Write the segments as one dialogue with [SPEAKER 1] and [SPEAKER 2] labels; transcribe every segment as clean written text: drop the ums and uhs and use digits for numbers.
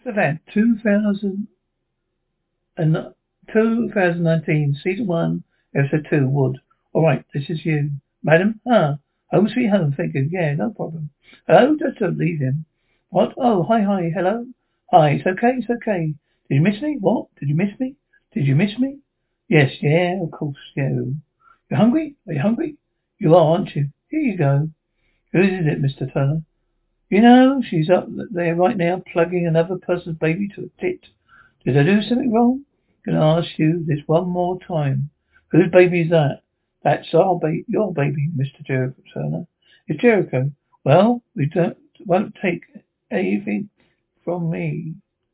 [SPEAKER 1] Event 2000 and 2019, Season 1, Episode 2, Wood. Alright, this is you. Madam? Home sweet home, thank you. Yeah, no problem. Hello? Just don't leave him. What? Oh, hi, hello? Hi, it's okay. Did you miss me? What? Did you miss me? Did you miss me? Yes, yeah, of course, yeah. You hungry? Are you hungry? You are, aren't you? Here you go. Who is it, Mr. Turner? You know, she's up there right now plugging another person's baby to a tit. Did I do something wrong? Can I ask you this one more time? Whose baby is that? That's your baby, Mr. Jericho Turner. It's Jericho. Well, won't take anything from me.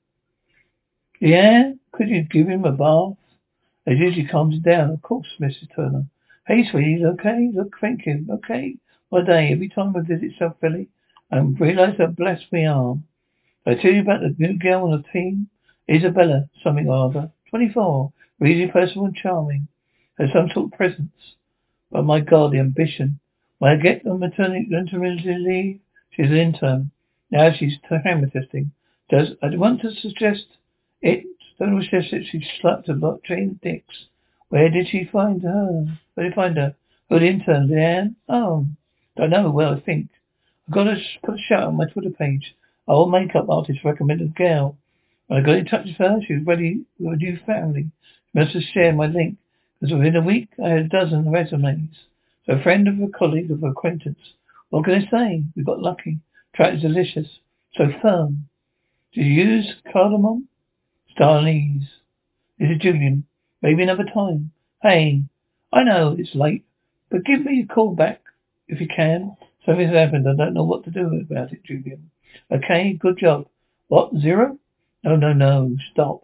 [SPEAKER 1] Yeah? Could you give him a bath? As usually calms him down, of course, Mrs. Turner. Hey, sweetie, okay? Look, thank you. Okay. What a day. Every time I visit South Philly, I realise how blessed we are. Did I tell you about the new girl on the team? Isabella, something or other. 24. Really personal and charming. Has some sort of presence. But my God, the ambition. When I get on maternity leave, she's an intern. Now she's hammer testing. I want to suggest it. Don't suggest that she slapped a lot Jane Dix. Where did she find her? Where did you find her? Oh, the intern, Leanne? Oh, don't know. Well, I think. I've got to put a shout on my Twitter page. Our old makeup artist recommended a girl. When I got in touch with her, she was ready with a new family. She must have shared my link, because within a week I had a dozen resumes. So a friend of a colleague of an acquaintance. What can I say? We got lucky. Track is delicious. So firm. Do you use cardamom? Starlies. This is Julian. Maybe another time. Hey, I know it's late, but give me a call back if you can. Something's happened. I don't know what to do about it, Julian. Okay, good job. What, 0? No. Stop.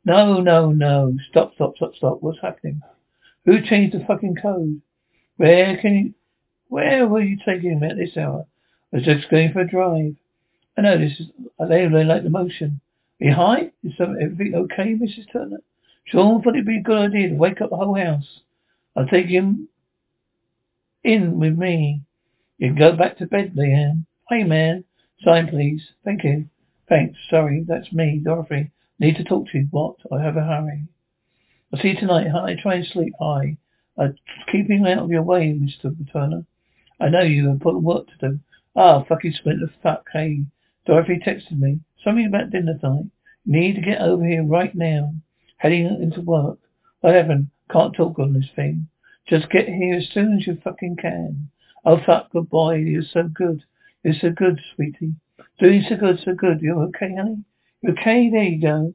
[SPEAKER 1] No. Stop. What's happening? Who changed the fucking code? Where were you taking him at this hour? I was just going for a drive. I know I really like the motion. Are you high? Everything okay, Mrs. Turner? Sean thought it'd be a good idea to wake up the whole house. I'll take him in with me. You can go back to bed, Leanne. Hey, man. Sign, please. Thank you. Thanks. Sorry, that's me, Dorothy. Need to talk to you. What? I have a hurry. I'll see you tonight. Hi. Try and sleep. Hi. Keeping out of your way, Mr. Turner. I know you have important work to do. Fucking split the fuck. Hey. Dorothy texted me. Something about dinner tonight. Need to get over here right now. Heading into work. What happened? Can't talk on this thing. Just get here as soon as you fucking can. Oh fuck, good boy. You're so good. You're so good, sweetie. Doing so good. You okay, honey? You okay? There you go.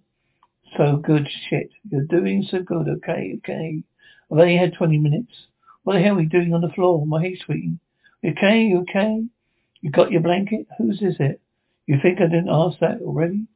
[SPEAKER 1] So good shit. You're doing so good. Okay. I've only had 20 minutes. What the hell are you doing on the floor? My hey, sweetie. You okay? You got your blanket? Whose is it? You think I didn't ask that already?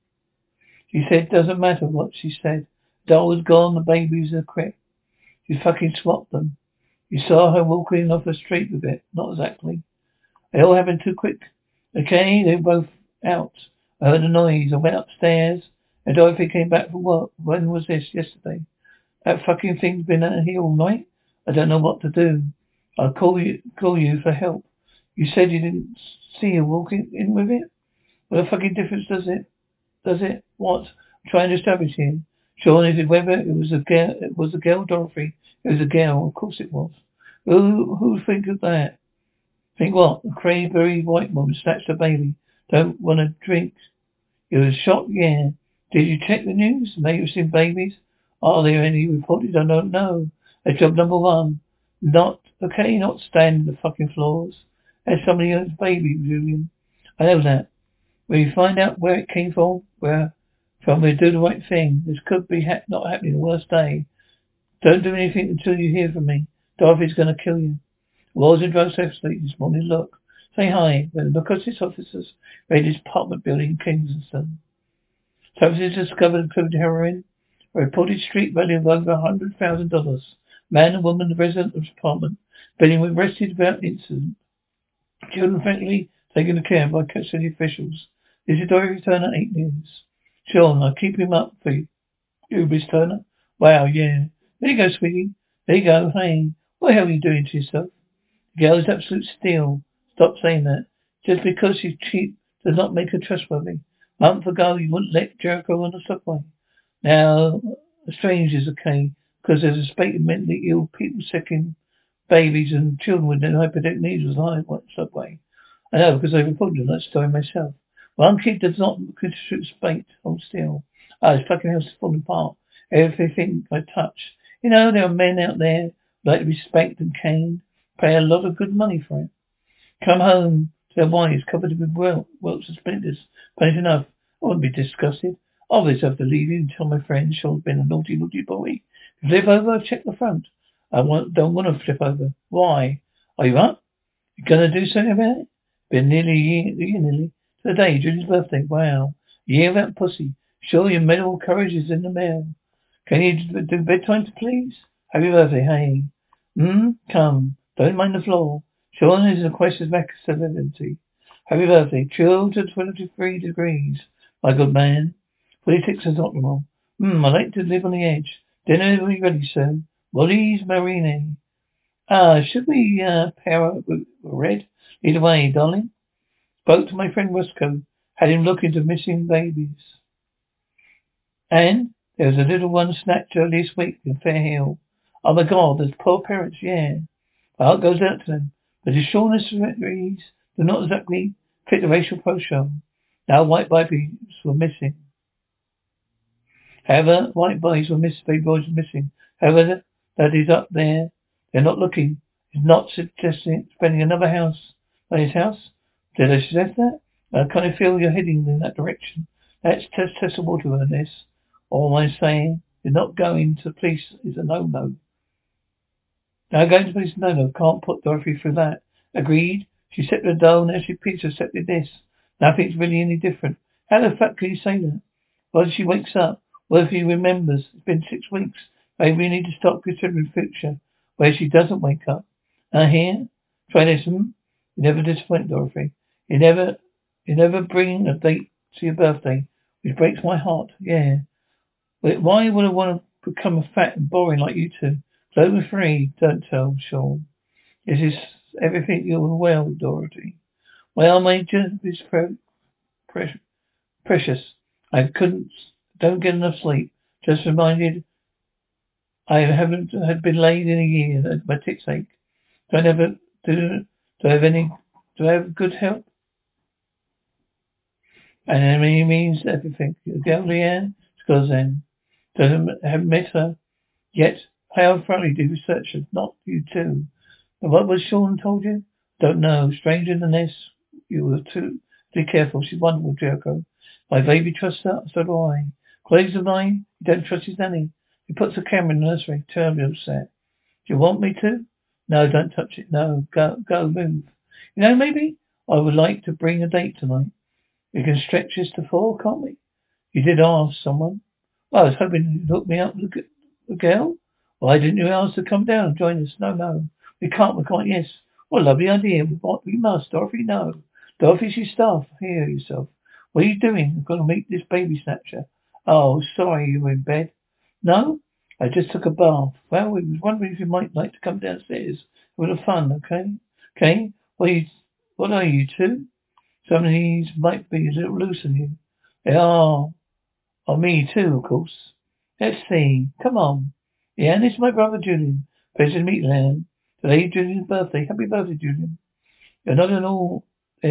[SPEAKER 1] She said, doesn't matter what she said. Doll was gone, the baby's a crib. You fucking swapped them. You saw her walking off the street with it. Not exactly. They all happened too quick. Okay, they were both out. I heard a noise. I went upstairs and Dorothy came back from work. When was this? Yesterday. That fucking thing's been out here all night. I don't know what to do. I'll call you for help. You said you didn't see her walking in with it? What a fucking difference does it? Does it? What? I'm trying to establish here. Sean, is it whether it was a girl, Dorothy? It was a girl, of course it was. Who'd think of that? Think what? A cranberry white woman snatched a baby. Don't want to drink. You was shocked, yeah. Did you check the news? Maybe you've seen babies? Are there any reported? I don't know. That's job number 1. Not standing the fucking floors. That's somebody else's baby, Julian. I know that. When you find out where it came from, we'll do the right thing. This could be not happening the worst day. Don't do anything until you hear from me. Dorothy's gonna kill you. Was in drug safety this morning. Look. Say hi. When the narcotics officers raided his apartment building in Kingston. Services discovered included heroin. A reported street value of over $100,000. Man and woman, the resident of his apartment, building were arrested without incident. Children frankly taken care of by city officials. This is Dorothy Turner, 8 News. Sean, I'll keep him up for you, Miss Turner. Wow, yeah. There you go, sweetie. There you go. Hey, what the hell are you doing to yourself? The girl is absolute steel. Stop saying that. Just because she's cheap does not make her trustworthy. Month ago, you wouldn't let Jericho on the subway. Now, the strangers okay, because there's a spate of mentally ill people sicking babies and children with hypothetical needs was high on the subway. I know, because I reported that story myself. One kid does not contribute spate. Hold still. His fucking house is falling apart. Everything I touch. You know, there are men out there who like to be spanked and caned. Pay a lot of good money for it. Come home to their wives covered with welts and splinters. But enough. I wouldn't be disgusted. I'll just have to leave you and tell my friends Sean's been a naughty boy. Flip over, check the front. Don't want to flip over. Why? Are you up? You gonna do something about it? Been nearly a year nearly. Today, Julie's birthday. Wow. A year without pussy. Sure, your medal courage is in the mail. Can you do bedtime, please? Happy birthday, hey. Come. Don't mind the floor. Sean is a question back serenity. Happy birthday. Chill to 23 degrees. My good man. 46 is optimal. I like to live on the edge. Dinner will be ready soon. Molly's Marine. Should we pair up with Red? Either way, darling. Spoke to my friend Roscoe. Had him look into missing babies. And there was a little one snatched earlier this week in Fair Hill. Oh my God, those poor parents, yeah. My heart goes out to them. But the shortness reads do not exactly fit the racial profile. Now white babies were missing. However, white boys were missing, baby boys were missing. However, that is up there. They're not looking. It's not suggesting spending another house by his house. Did I suggest that? I kind of feel you're heading in that direction. Let's test the water on this. All I'm saying is not going to police is a no-no. Now going to police is a no-no. Can't put Dorothy through that. Agreed. She set the dough and she pizza accepted this. Nothing's really any different. How the fuck can you say that? Well, she wakes up. What if he remembers? It's been 6 weeks. Maybe we need to stop considering future where she doesn't wake up. Here? Try this, You never disappoint, Dorothy. You never bring a date to your birthday, which breaks my heart. Yeah. But why would I want to become a fat and boring like you two? Clover free, don't tell, Sean. This is everything you're well, Dorothy. Well, Major, is precious. Don't get enough sleep. Just reminded I haven't had been laid in a year. My ticks ache. Do I have good health? And Emily means everything. You girl, Leanne? Scozan. Haven't met her yet. How thoroughly do researchers, not you too. And what was Sean told you? Don't know. Stranger than this. You were too. Be careful. She's wonderful, Jericho. My baby trusts her. So do I. Colleagues of mine, you don't trust his nanny. He puts a camera in the nursery. Terribly upset. Do you want me to? No, don't touch it. No. Go, move. You know, maybe I would like to bring a date tonight. We can stretch this to 4, can't we? You did ask someone. Well, I was hoping you'd hook me up with a girl. Why didn't you ask to come down and join us? No. We can't, yes. What a lovely idea. We must. Dorothy, no. Dorothy, she's staff. Hear yourself. What are you doing? I've got to meet this baby snatcher. Oh, sorry, you were in bed. No? I just took a bath. Well, I was wondering if you might like to come downstairs. A little fun, okay? Okay? What are you two? Some of these might be a little loose on you. They are. On me too, of course. Let's see. Come on. Yeah, this is my brother Julian. Pleasure to meet you, Lan. Today's Julian's birthday. Happy birthday, Julian. You're not at all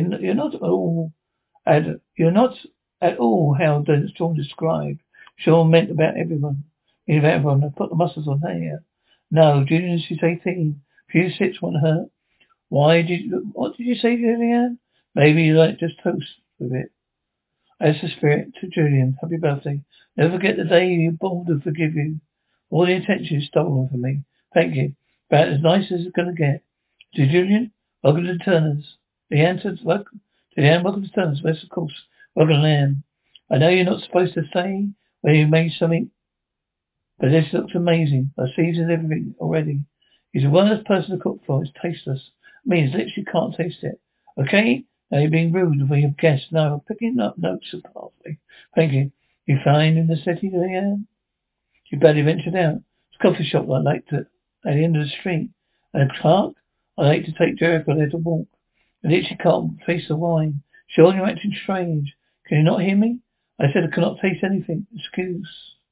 [SPEAKER 1] how Sean described. Sean meant about everyone. I put the muscles on here. No, Julian, she's 18. Few sits won't hurt. What did you say, Julian? Maybe you like just toast with it. As the spirit to Julian. Happy birthday. Never forget the day you're born to forgive you. All the attention is stolen from me. Thank you. About as nice as it's gonna get. To Julian, welcome to Turner's. Welcome to Turner's. Yes, of course. Welcome, Lamb. I know you're not supposed to say when you made something, but this looks amazing. I seasoned everything already. He's the worst person to cook for. It's tasteless. I mean, literally can't taste it. Okay? Now you're being rude when you've guessed. No, I'm picking up notes of parsley. Thank you. You find in the city, Leanne? You barely ventured out. It's a coffee shop I like to, at the end of the street. And a Clark? I like to take Jericho there to walk. I literally can't face the wine. Sean, you're acting strange. Can you not hear me? I said I cannot taste anything. Excuse.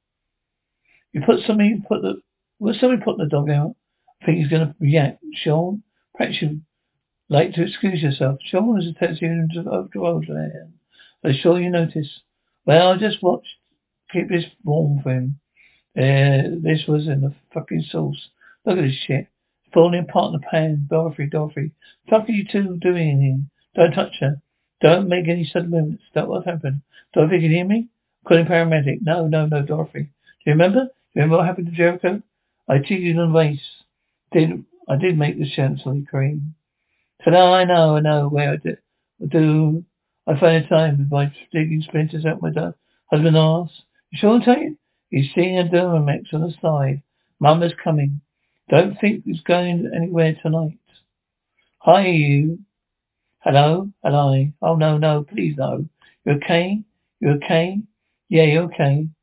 [SPEAKER 1] Somebody put the dog out. I think he's gonna react. Sean, perhaps you'd like to excuse yourself. Sean is a taxi over to Roseland. I'm sure you noticed. Well, I just watched. Keep this warm for him. This was in the fucking sauce. Look at this shit. Falling apart in the pan. Dorothy. The fuck are you two doing in here? Don't touch her. Don't make any sudden movements. That what happened. Dorothy, can you hear me? Calling paramedic. No, Dorothy. Do you remember? What happened to Jericho? I cheated on the race. I did make the chancellery cream. So now I know where I find time by digging splinters out my husband's arse. You sure, Tate? He's seeing a Dermamex on the side. Mama's coming. Don't think he's going anywhere tonight. Hi, you. Hello? Oh, no, please, no. You okay? Yeah, you okay?